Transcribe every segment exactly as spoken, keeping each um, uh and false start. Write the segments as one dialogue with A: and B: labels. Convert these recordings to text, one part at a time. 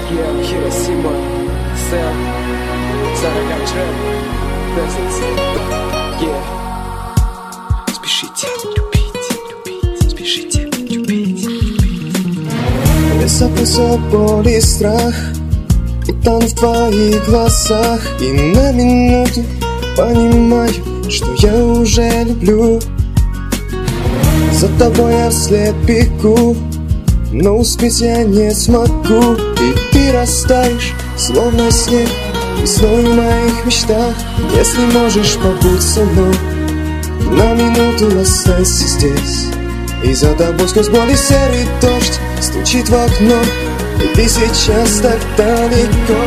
A: Yeah, Hiroshima, Sam, Сараган Трем, Peasants. Yeah. Спешите любить, любить, спешите любить, любить.
B: Лесопособ, боль и страх, утону в твоих глазах. И на минуту понимаю, что я уже люблю. За тобой я вслед бегу, но успеть я не смогу. И ты растаешь, словно снег, весной в моих мечтах. Если можешь, побудь со мной, на минуту останься здесь. И за тобой сквозь боль и серый дождь стучит в окно, и ты сейчас так далеко.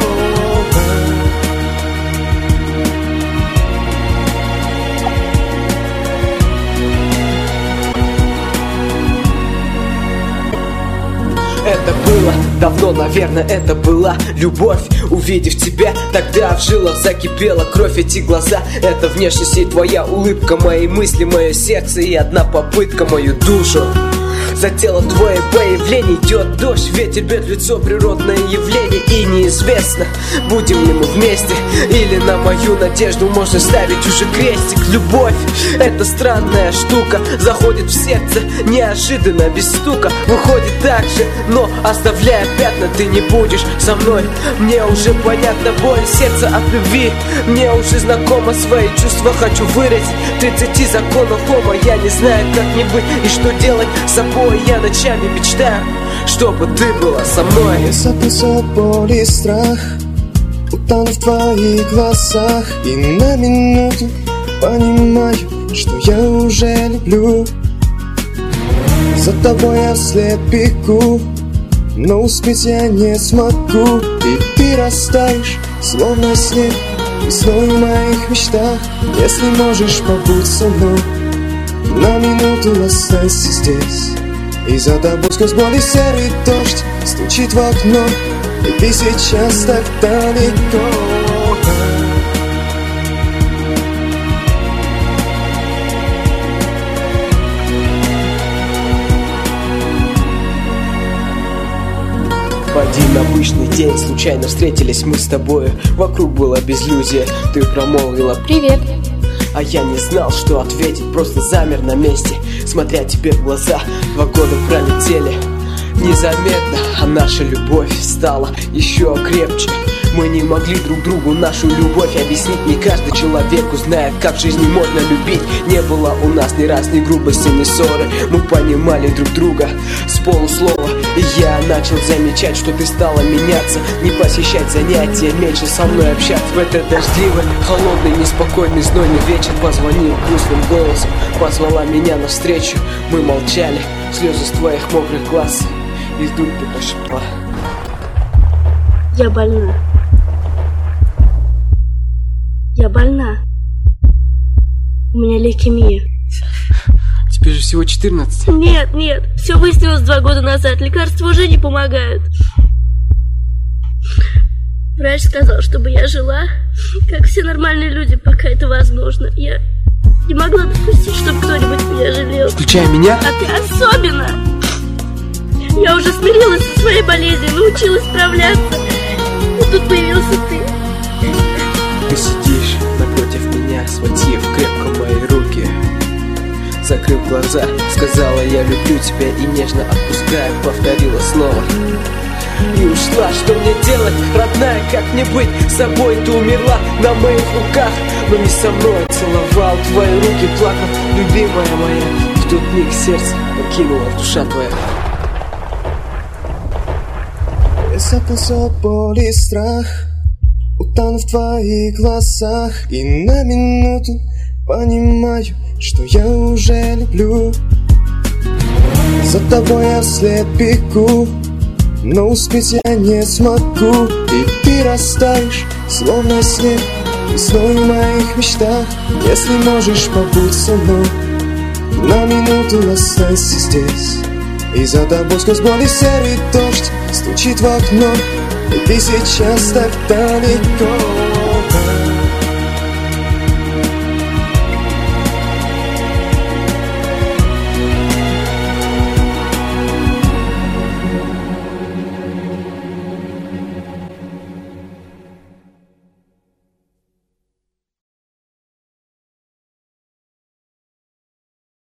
A: Это было давно, наверное, это была любовь. Увидев тебя, тогда в жилах закипела кровь. Эти глаза, это внешность и твоя улыбка, мои мысли, мое сердце и одна попытка мою душу. За тело твое появление идет дождь, ветер бьет в лицо, природное явление. И неизвестно, будем ли мы вместе, или на мою надежду можно ставить уже крестик. Любовь — это странная штука, заходит в сердце неожиданно, без стука. Выходит так же, но оставляя пятна, ты не будешь со мной. Мне уже понятна боль сердца от любви, мне уже знакомо свои чувства. Хочу выразить тридцати законов Хома. Я не знаю, как мне быть и что делать с собой. Я ночами мечтаю, чтобы ты была со мной.
B: Лесопособ, боль и страх, утону в твоих глазах. И на минуту понимаю, что я уже люблю. За тобой я вслед бегу, но успеть я не смогу. И ты растаешь, словно снег, весной в моих мечтах. Если можешь, побудь со мной, на минуту останься здесь. И за тобой сквозь боль и серый дождь стучит в окно, и ты сейчас так далеко.
A: В один обычный день случайно встретились мы с тобою. Вокруг была безлюдие, ты промолвила «Привет». А я не знал, что ответить, просто замер на месте, смотря тебе в глаза. Два года пролетели незаметно, а наша любовь стала еще крепче. Мы не могли друг другу нашу любовь объяснить. Не каждый человек узнает, как в жизни можно любить. Не было у нас ни раз ни грубости, ни ссоры. Мы понимали друг друга с полуслова. И я начал замечать, что ты стала меняться, не посещать занятия, меньше со мной общаться. В этот дождливый, холодный, неспокойный, знойный вечер позвонил грустным голосом, позвала меня навстречу. Мы молчали, слезы с твоих мокрых глаз идут, ты пошла.
C: Я больна. Я больна. У меня лейкемия.
A: Тебе же всего четырнадцать.
C: Нет, нет, все выяснилось два года назад. Лекарства уже не помогают. Врач сказал, чтобы я жила, как все нормальные люди, пока это возможно. Я не могла допустить, чтобы кто-нибудь меня жалел.
A: Включая меня?
C: А ты особенно. Я уже смирилась со своей болезнью, научилась справляться. И тут появился ты.
A: Ты сидишь напротив меня, схватив крепко мои руки. Закрыв глаза, сказала я люблю тебя, и нежно отпуская, повторила снова. И ушла, что мне делать, родная, как мне быть с собой? Ты умерла на моих руках, но не со мной. Целовал твои руки, плакал, любимая моя. В тот миг сердце покинула душа твоя.
B: Лесопособ, боль и страх, утону в твоих глазах. И на минуту понимаю, что я уже люблю. За тобой я вслед бегу, но успеть я не смогу. И ты растаешь, словно снег, весной в моих мечтах. Если можешь, побудь со мной, на минуту останься здесь. И за тобой сквозь боль и серый дождь стучит в окно, и ты сейчас так далеко.